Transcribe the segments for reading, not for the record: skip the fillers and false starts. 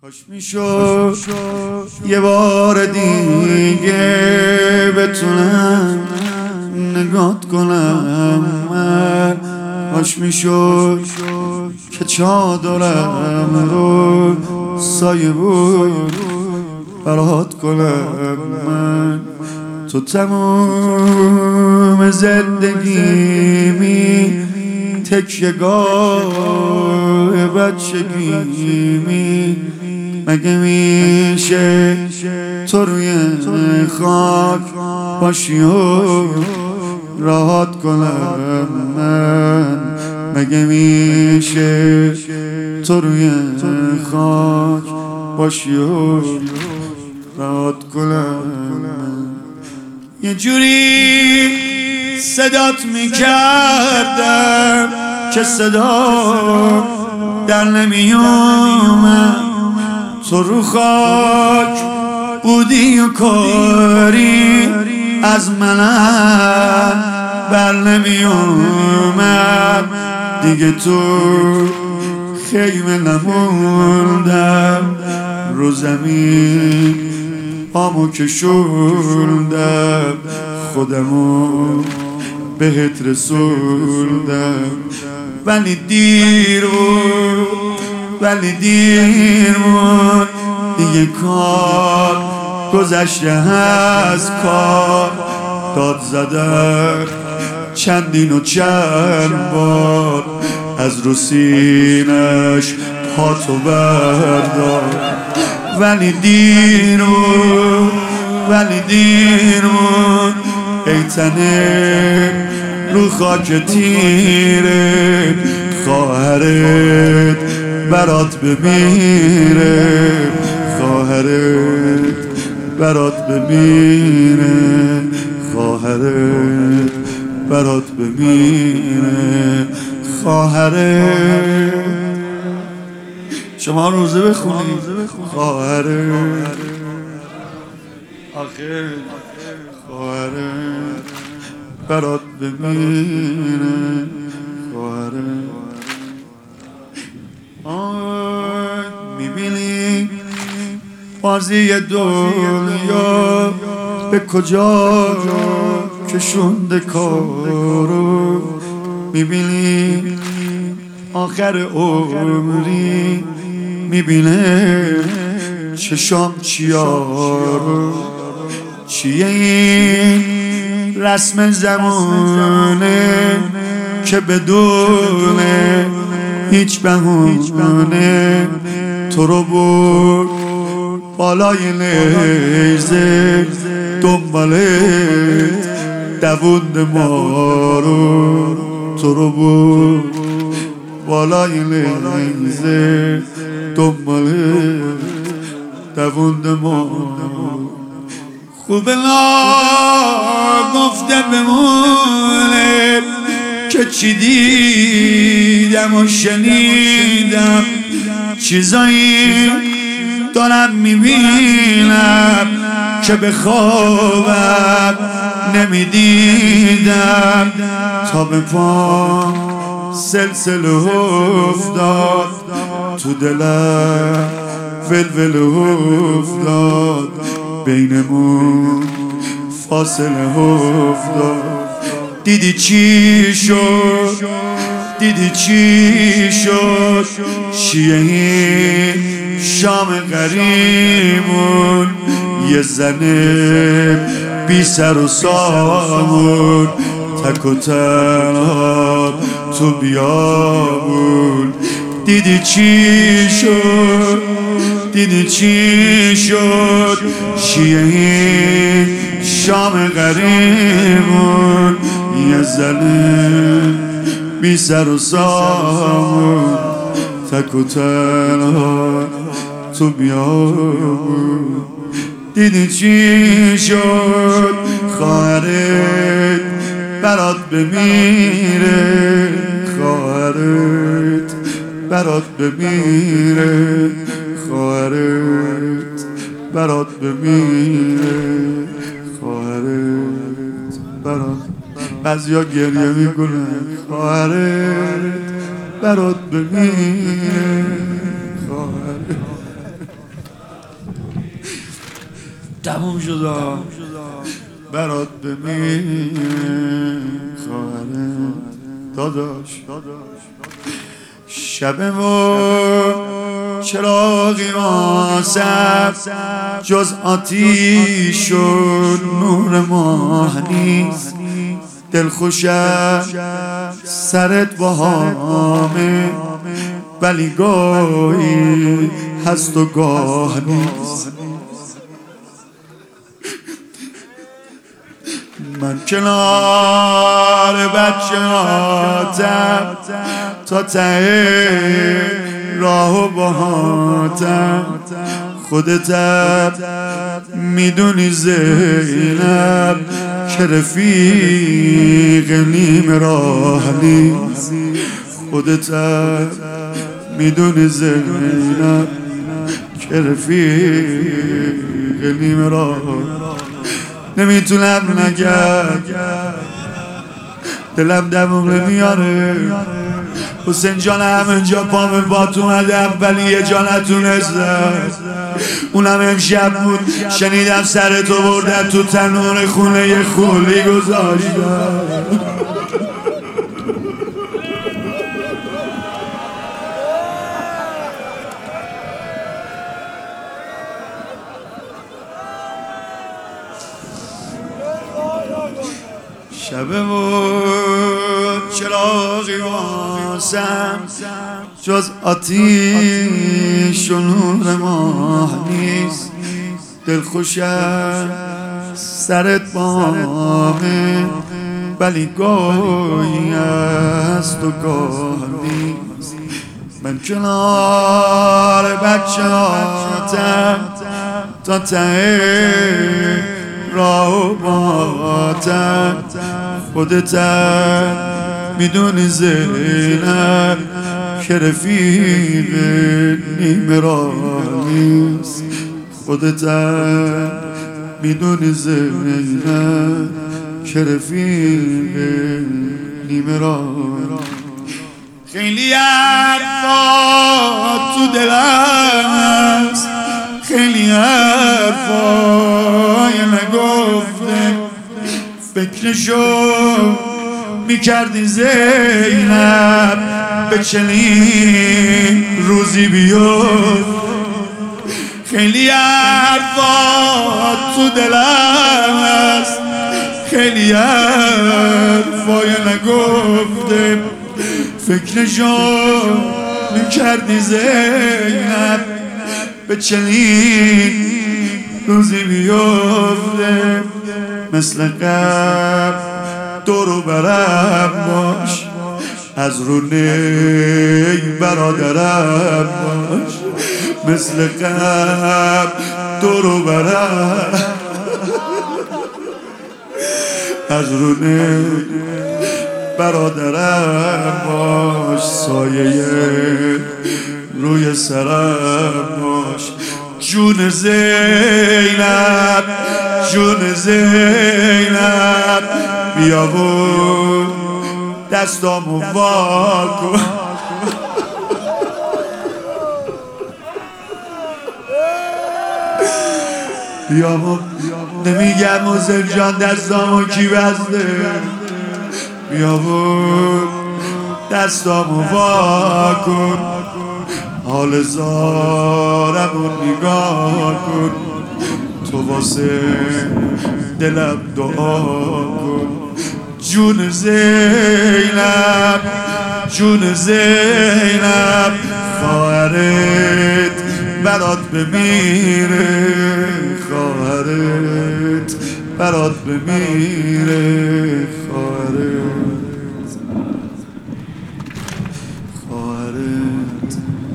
کاش میشد یه بار دیگه بتونم نگات کنم من. کاش میشد که چادرم رو سایه بود برات کنم من. تو تمام زندگیمی تکیه‌گاه بچگیمی. مگه میشه تو روی خاک باشی و راحت کنم من؟ مگه میشه تو روی خاک باشی و راحت کنم من؟ یه جوری صدات میکردم که صدا در نمیومد. تو رو خاک بودی و کاری از منم بر نمیومد. دیگه تو خیمه نموندم، رو زمین پامو کشوندم، خودمو بهت رسوندم. ولی دیر بود دیگه کار گذشته از کار. داد زدم چندین و چند بار، از رو سینش پاتو بردار. ولی دیر بود ای تنه رو خاک تیره. خواهرت برات بمیره، خواهرت برات بمیره، خواهرت برات بمیره، خواهرت. شما روزه بخونید خواهرت آخه خواهرت برات بمیره، خواهرت. میبینی بازی دنیا به کجا کشونده کارو؟ میبینی آخر عمری میبینه چشام چیارو؟ چیه این رسم زمانه که بدون هیچ بهونه تو رو برد بالای نیزه، دنبالت دووند ما رو. تو رو برد بالای نیزه، دنبالت دووند ما. خوبه گفته بمونه که چی دیدم و شنیدم، چیزایی دارم میبینم که به خوابم نمیدیدم. تا به پام سلسله افتاد، تو دلم ولوله افتاد، بینمون فاصله افتاد. دیدی چی شد؟ دیدی چی شد؟ چیه این شام غریبون؟ یه زنه بی سر و سامون، تک و تنها تو بیابون. دیدی چی شد؟ دیدی چی شد؟ چیه این شام غریبون؟ یه زنه بی سر و سامون، تک و تنها تو بیابون. دیدی چی شد؟ خواهرت برات بمیره، خواهرت برات بمیره، خواهرت برات بمیره، خواهرت برات. بعضیا گریه میکنن خواهرت برات بمیره، خواهرت تموم شد برات بمیره خواهر داداش شب و چراغی واسم جز آتیش و نور ماه نیست دلخوشم سرت با هامه ولی گاهی هست و گاه نیست من کنار بچه هاتم تا ته راه و باهاتم خودتم میدونی زینب که رفیق نیم راه نیست خودتم میدونی زینب که رفیق نیم راه نمیتونم نگم دلم دمومه میاره حسین جان همه جا پام بات اومدم ولی یه جا نتونستم اونم امشب بود شنیدم سرتو بردن تو تنور خونه یه خولی گذاشتم شب و چراغی واسم جز آتیش و نور ماه نیست دلخوشم سرت بامه ولی گاهی است و گاه نیست من کنار بچه هاتم تا ته راه و باتم خودتم میدونی زینب که رفیق نیم راه نیست خودتم میدونی زینب که رفیق نیم راه خیلی حرفا تو دلم هست خیلی حرفای نگفته فکرشو میکردی زینب به چنین روزی بیفت خیلی حرفا تو دلم هست خیلی حرفای نگفته فکرشو میکردی زینب به چنین روزی بیفته مثل قبل دورو برم باش از رونه برادرم باش مثل قبل دورو برم از رونه برادرم باش سایه روی سرم باش جون زینب جون زینب بیا و دستامو وا کن بیا و نمیگم حسین جان دستامو کی بسته بیا و دستامو وا کن حال زارمو نگاه کن تو واسه دلم دعا کن جون زینب جون زینب خواهرت برات بمیره خواهرت برات بمیره خواهرت خواهرت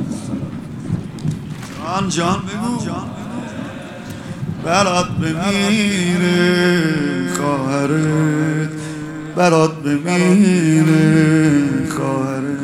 جان بگو برات بمیره خواهرت برات بمیره خواهرت